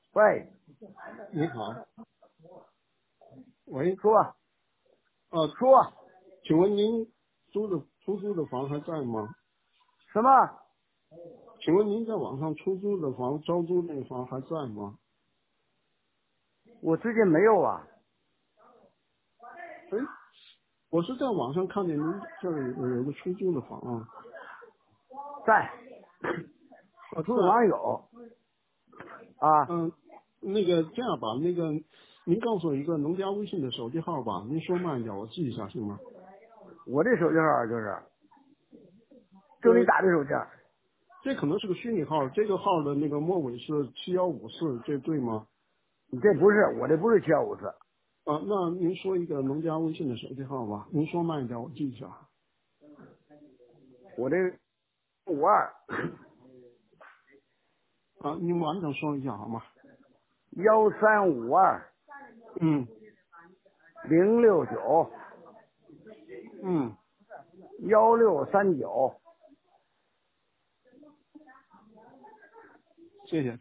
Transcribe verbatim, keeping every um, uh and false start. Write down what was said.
喂， 你好，喂， 说啊， 说请问您租的出租的房还在吗？ 什么？ 请问您在网上出租的房，招租那个房还在吗？ 我最近没有啊， 哎，我是在网上看见您这儿有有个出租的房啊， 在啊租房在， 有啊。 嗯，那个这样吧，那个您告诉我一个农家微信的手机号吧，您说慢一点，我记一下行吗？ 我这手机号就是就你对， 打的手机号， 这可能是个虚拟号，这个号的那个末尾是七幺五四，这对吗？ 你这不是我这不是七幺五四， 啊，那您说一个农家微信的手机号吧，您说慢一点，我记一下。 我这五二啊，您完整说一下好吗？ 幺三五二嗯零六九嗯， 幺六三九。 谢谢。